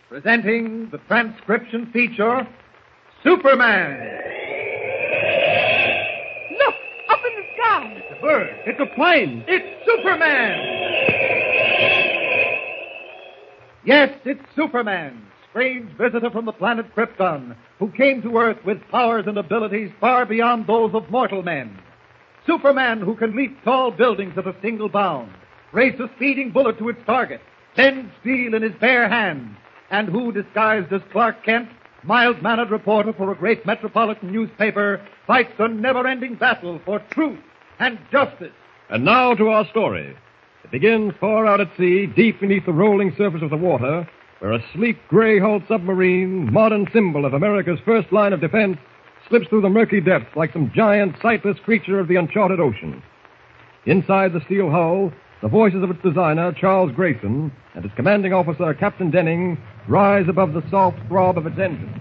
presenting the transcription feature, Superman. Look, up in the sky. It's a bird. It's a plane. It's Superman. Yes, it's Superman, strange visitor from the planet Krypton, who came to Earth with powers and abilities far beyond those of mortal men. Superman, who can leap tall buildings at a single bound, race a speeding bullet to its target, bend steel in his bare hands, and who, disguised as Clark Kent, mild-mannered reporter for a great metropolitan newspaper, fights a never-ending battle for truth and justice. And now to our story. It begins far out at sea, deep beneath the rolling surface of the water, where a sleek gray-hulled submarine, modern symbol of America's first line of defense, slips through the murky depths like some giant, sightless creature of the uncharted ocean. Inside the steel hull, the voices of its designer, Charles Grayson, and its commanding officer, Captain Denning, rise above the soft throb of its engine.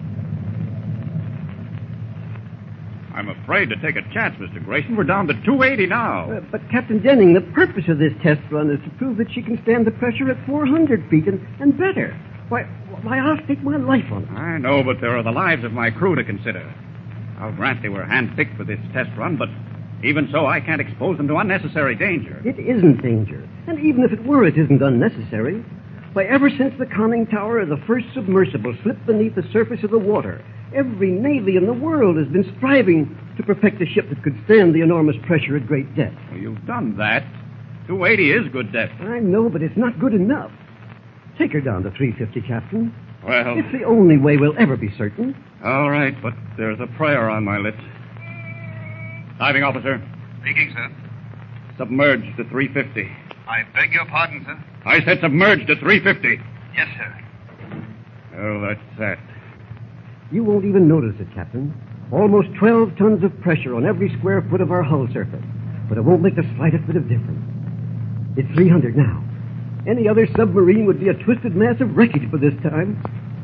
I'm afraid to take a chance, Mr. Grayson. We're down to 280 now. But, Captain Denning, the purpose of this test run is to prove that she can stand the pressure at 400 feet and better. Why, I'll stake my life on it. I know, but there are the lives of my crew to consider. I'll grant they were handpicked for this test run, but even so, I can't expose them to unnecessary danger. It isn't danger. And even if it were, it isn't unnecessary. Why, ever since the conning tower of the first submersible slipped beneath the surface of the water, every navy in the world has been striving to perfect a ship that could stand the enormous pressure at great depth. Well, you've done that. 280 is good depth. I know, but it's not good enough. Take her down to 350, Captain. Well, It's the only way we'll ever be certain. all right, but there's a prayer on my lips. Diving officer, Speaking, sir. submerge to 350. I beg your pardon, sir. I said submerge to 350. Yes, sir. Oh, that's that. You won't even notice it, Captain. Almost 12 tons of pressure on every square foot of our hull surface. But it won't make the slightest bit of difference. It's 300 now. Any other submarine would be a twisted mass of wreckage by this time.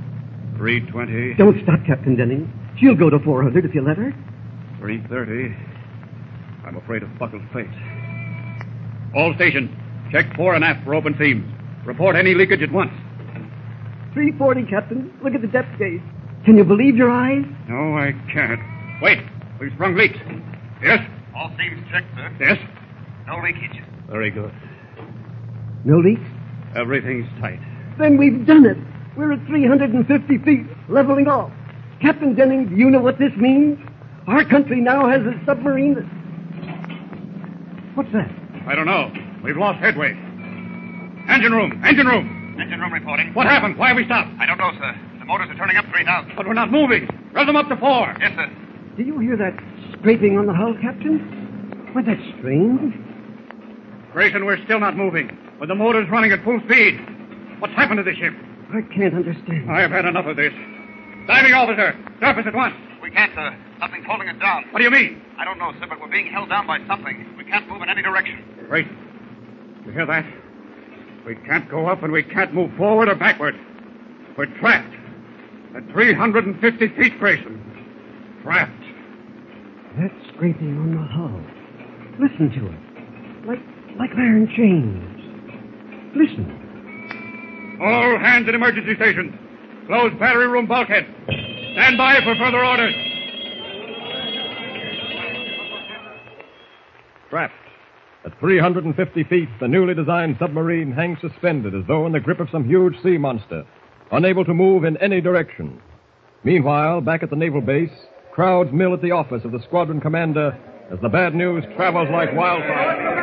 320. Don't stop, Captain Denning. She'll go to 400 if you let her. 330. I'm afraid of buckled fate. All stations, check fore and aft for open seams. Report any leakage at once. 340, Captain. Look at the depth gauge. Can you believe your eyes? No, I can't. Wait, we've sprung leaks. Yes? All seams checked, sir. Yes? No leakage. Very good. No leaks? Everything's tight. Then we've done it. We're at 350 feet, leveling off. Captain Denning, do you know what this means? Our country now has a submarine that... What's that? I don't know. We've lost headway. Engine room! Engine room! Engine room reporting. What happened? Why have we stopped? I don't know, sir. The motors are turning up 3,000. But we're not moving. Rev them up to 4. Yes, sir. Do you hear that scraping on the hull, Captain? Why, that's strange. Grayson, we're still not moving. With the motors running at full speed. What's happened to the ship? I can't understand. I have had enough of this. Diving officer, surface at once. We can't, sir. Something's holding it down. What do you mean? I don't know, sir, but we're being held down by something. We can't move in any direction. Grayson, you hear that? We can't go up and we can't move forward or backward. We're trapped. At 350 feet, Grayson. Trapped. That scraping on the hull. Listen to it. Like iron chains. Listen. All hands at emergency stations. Close battery room bulkhead. Stand by for further orders. Trapped. At 350 feet, the newly designed submarine hangs suspended as though in the grip of some huge sea monster, unable to move in any direction. Meanwhile, back at the naval base, crowds mill at the office of the squadron commander as the bad news travels like wildfire.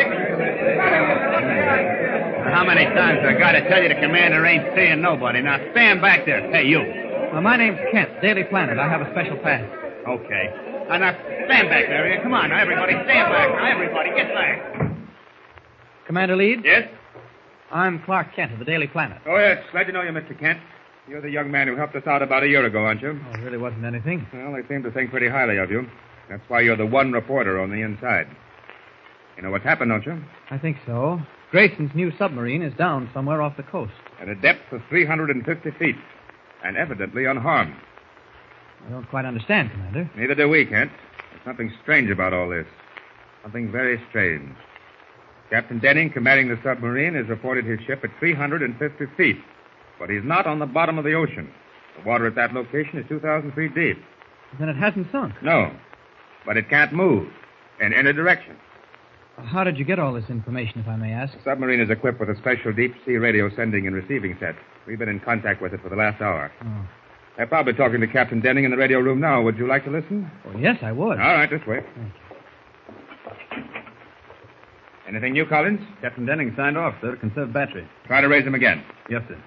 How many times I got to tell you the commander ain't seeing nobody? Now stand back there. Hey, you. My name's Kent, Daily Planet. I have a special pass. Okay. Now stand back there. Come on, now, everybody. Stand back. Now, everybody, get back. Commander Leeds? Yes? I'm Clark Kent of the Daily Planet. Oh, yes. Glad to know you, Mr. Kent. You're the young man who helped us out about a year ago, aren't you? Oh, it really wasn't anything. Well, they seem to think pretty highly of you. That's why you're the one reporter on the inside. You know what's happened, don't you? I think so. Grayson's new submarine is down somewhere off the coast. At a depth of 350 feet, and evidently unharmed. I don't quite understand, Commander. Neither do we, Kent. There's something strange about all this. Something very strange. Captain Denning, commanding the submarine, has reported his ship at 350 feet. But he's not on the bottom of the ocean. The water at that location is 2,000 feet deep. Then it hasn't sunk. No, but it can't move in any direction. How did you get all this information, if I may ask? The submarine is equipped with a special deep-sea radio sending and receiving set. We've been in contact with it for the last hour. Oh. They're probably talking to Captain Denning in the radio room now. Would you like to listen? Well, yes, I would. All right, this way. Anything new, Collins? Captain Denning signed off, sir, to conserve battery. Try to raise him again. Yes, sir.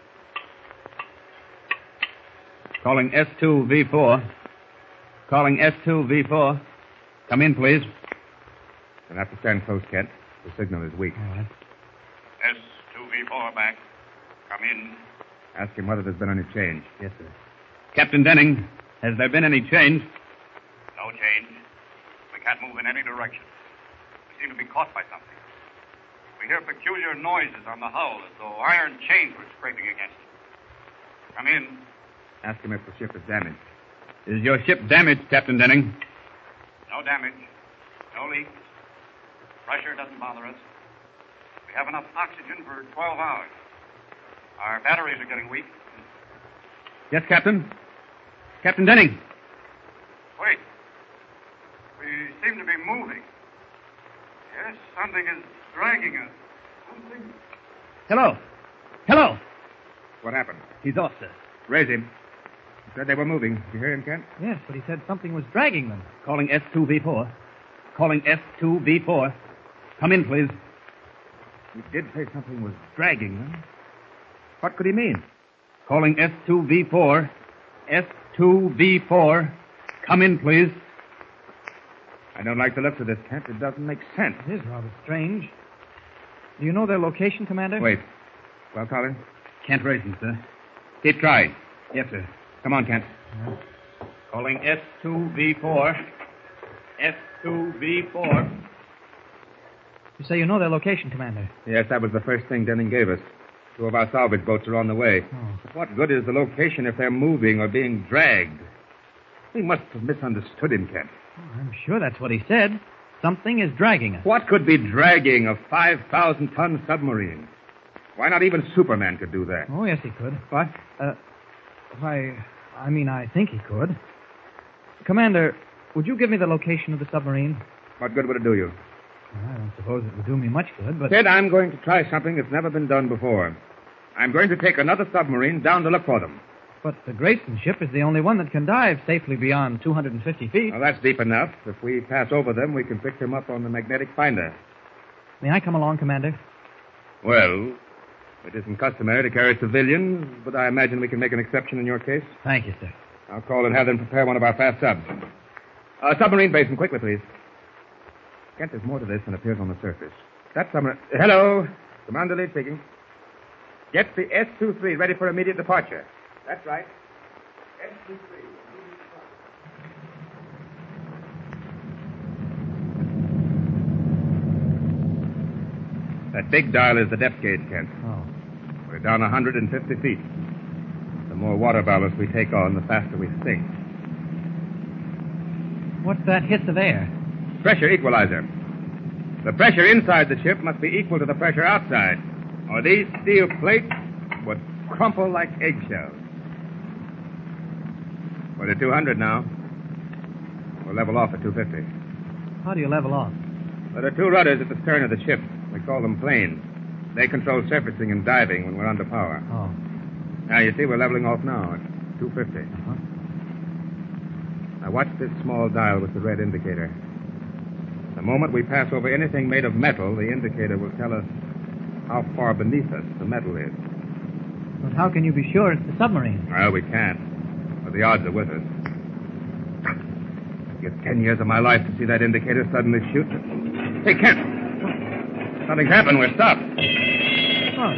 Calling S2V4. Calling S2V4. Come in, please. You'll have to stand close, Kent. The signal is weak. All right. S2V4 back. Come in. Ask him whether there's been any change. Yes, sir. Captain Denning, has there been any change? No change. We can't move in any direction. We seem to be caught by something. We hear peculiar noises on the hull as though iron chains were scraping against it. Come in. Ask him if the ship is damaged. Is your ship damaged, Captain Denning? No damage. No leaks. Pressure doesn't bother us. We have enough oxygen for 12 hours. Our batteries are getting weak. Yes, Captain. Captain Denning. Wait. We seem to be moving. Yes, something is dragging us. Something. Hello. Hello. What happened? He's off, sir. Raise him. He said they were moving. Did you hear him, Kent? Yes, but he said something was dragging them. Calling S2V4. Calling S2V4. Come in, please. He did say something was dragging them. What could he mean? Calling S2V4. S2V4. Come in, please. I don't like the looks of this, Kent. It doesn't make sense. It is rather strange. Do you know their location, Commander? Wait. Well, Collins? Can't raise him, sir. Keep trying. Yes, sir. Come on, Kent. Yeah. Calling S2V4. S2V4. You say you know their location, Commander? Yes, that was the first thing Denning gave us. 2 of our salvage boats are on the way. Oh. But what good is the location if they're moving or being dragged? We must have misunderstood him, Kent. Oh, I'm sure that's what he said. Something is dragging us. What could be dragging a 5,000-ton submarine? Why, not even Superman could do that. Oh, yes, he could. What? I think he could. Commander, would you give me the location of the submarine? What good would it do you? I don't suppose it would do me much good, but... Ted, I'm going to try something that's never been done before. I'm going to take another submarine down to look for them. But the Grayson ship is the only one that can dive safely beyond 250 feet. Well, that's deep enough. If we pass over them, we can pick them up on the magnetic finder. May I come along, Commander? Well, it isn't customary to carry civilians, but I imagine we can make an exception in your case. Thank you, sir. I'll call and have them prepare one of our fast subs. Submarine basin, quickly, please. Kent, there's more to this than appears on the surface. That submarine... Hello. Commander Lee speaking. Get the S-23 ready for immediate departure. That's right. S-23. That big dial is the depth gauge, Kent. Oh. We're down 150 feet. The more water ballast we take on, the faster we sink. What's that hiss of air? Pressure equalizer. The pressure inside the ship must be equal to the pressure outside, or these steel plates would crumple like eggshells. We're at 200 now. We'll level off at 250. How do you level off? There are 2 rudders at the stern of the ship. We call them planes. They control surfacing and diving when we're under power. Oh. Now, you see, we're leveling off now at 250. Uh-huh. Now, watch this small dial with the red indicator. The moment we pass over anything made of metal, the indicator will tell us how far beneath us the metal is. But how can you be sure it's the submarine? Well, we can't. But the odds are with us. I'd give 10 years of my life to see that indicator suddenly shoot. Hey, Kent! Something's happened. We're stopped. Oh.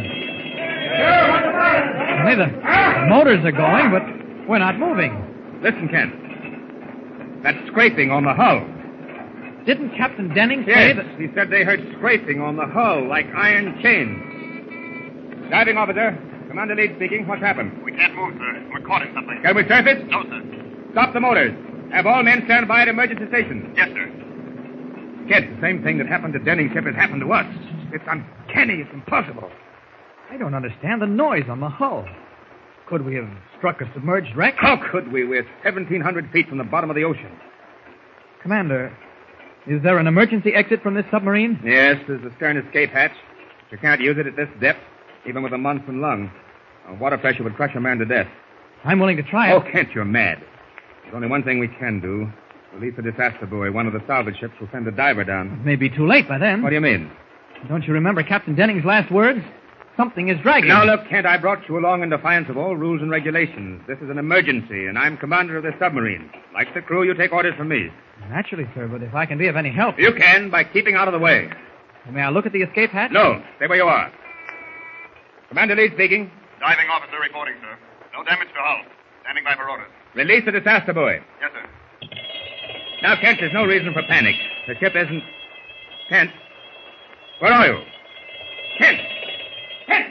Only the motors are going, but we're not moving. Listen, Kent. That's scraping on the hull. Didn't Captain Denning say Yes, that... he said they heard scraping on the hull like iron chains. Diving officer, Commander Leeds speaking. What's happened? We can't move, sir. We're caught in something. Can we surface? No, sir. Stop the motors. Have all men stand by at emergency stations. Yes, sir. Kid, the same thing that happened to Denning's ship has happened to us. It's uncanny. It's impossible. I don't understand the noise on the hull. Could we have struck a submerged wreck? How could we? We're 1,700 feet from the bottom of the ocean. Commander, is there an emergency exit from this submarine? Yes, there's a stern escape hatch. But you can't use it at this depth, even with a Munson lung. Water pressure would crush a man to death. I'm willing to try it. Oh, Kent, you're mad. There's only one thing we can do. Release the disaster buoy. One of the salvage ships will send a diver down. It may be too late by then. What do you mean? Don't you remember Captain Denning's last words? Something is dragging. Now, look, Kent, I brought you along in defiance of all rules and regulations. This is an emergency, and I'm commander of this submarine. Like the crew, you take orders from me. Naturally, sir, but if I can be of any help... You can, by keeping out of the way. May I look at the escape hatch? No, stay where you are. Commander Lee speaking. Diving officer reporting, sir. No damage to hull. Standing by for orders. Release the disaster buoy. Yes, sir. Now, Kent, there's no reason for panic. The ship isn't... Kent? Where are you? Kent! Kent!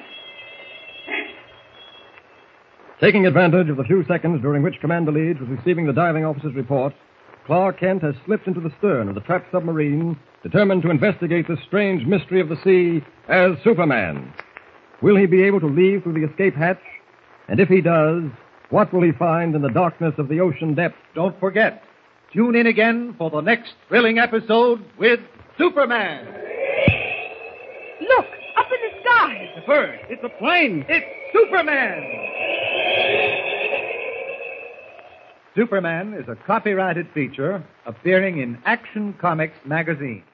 Taking advantage of the few seconds during which Commander Leeds was receiving the diving officer's report, Clark Kent has slipped into the stern of the trapped submarine, determined to investigate the strange mystery of the sea as Superman. Will he be able to leave through the escape hatch? And if he does, what will he find in the darkness of the ocean depths? Don't forget, tune in again for the next thrilling episode with Superman. Look, up in the sky. The bird. It's a plane. It's Superman. Superman is a copyrighted feature appearing in Action Comics magazine.